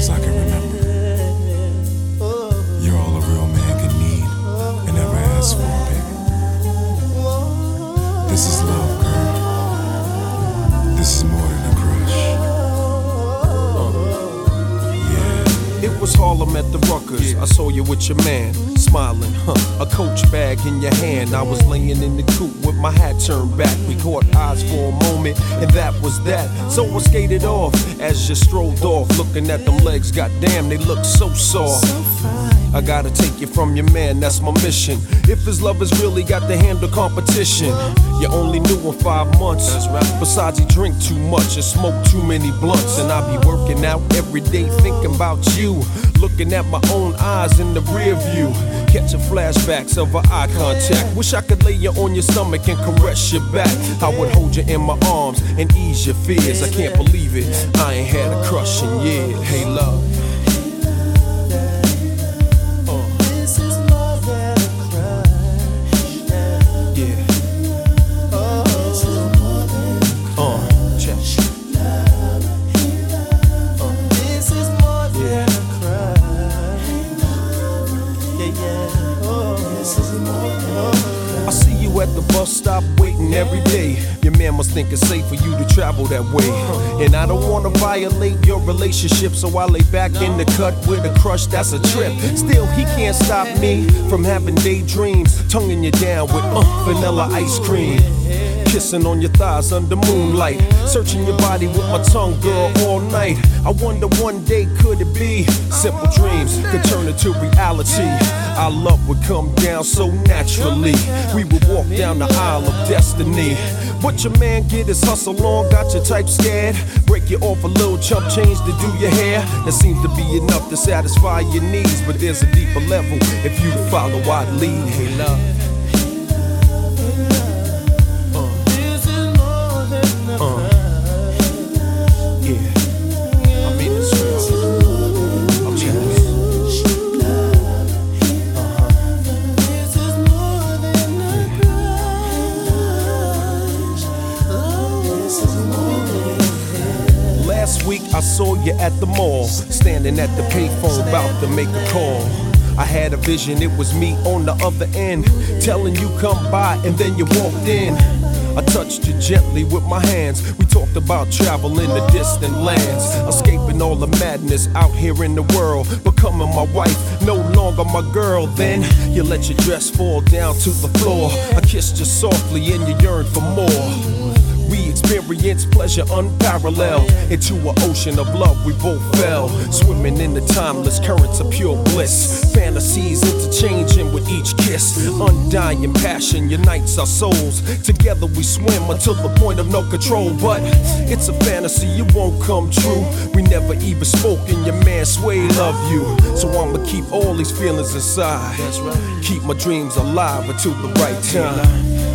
as I can remember. You're all a real man can need and ever ask for, baby. This is love, girl. This is more than a crush. It was Harlem at the Ruckers. I saw you with your man, smiling, a Coach bag in your hand. I was laying in the coupe with my hat turned back. We caught eyes for a moment, and that was that. So I skated off as you strolled off, looking at them legs. Goddamn, they look so soft. I gotta take you from your man, that's my mission. If his love has really got to handle competition. You only knew him 5 months. Besides, he drink too much and smoke too many blunts. And I be working out every day thinking about you. Looking at my own eyes in the rear view. Catching flashbacks of our eye contact. Wish I could lay you on your stomach and caress your back. I would hold you in my arms and ease your fears. I can't believe it, I ain't had a crush in years. Hey love, at the bus stop waiting every day. Your man must think it's safe for you to travel that way. And I don't wanna violate your relationship, so I lay back in the cut with a crush that's a trip. Still, he can't stop me from having daydreams, tonguing you down with vanilla ice cream. Kissing on your thighs under moonlight, searching your body with my tongue, girl, all night. I wonder one day could it be simple dreams could turn into reality. Our love would come down so naturally. We would walk down the aisle of destiny. But your man get his hustle on, got your type scared. Break you off a little chump change to do your hair. That seems to be enough to satisfy your needs, but there's a deeper level if you follow I'd lead. Hey love, last week I saw you at the mall, standing at the payphone about to make a call. I had a vision, it was me on the other end, telling you come by and then you walked in. I touched you gently with my hands. We talked about traveling to distant lands, escaping all the madness out here in the world, becoming my wife, no longer my girl. Then you let your dress fall down to the floor. I kissed you softly and you yearned for more. We experienced pleasure unparalleled. Into an ocean of love we both fell, swimming in the timeless currents of pure bliss. Fantasies interchanging with each kiss. Undying passion unites our souls. Together we swim until the point of no control. But it's a fantasy, it won't come true. We never even spoke and your man Sway love you. So I'ma keep all these feelings inside. Keep my dreams alive until the right time.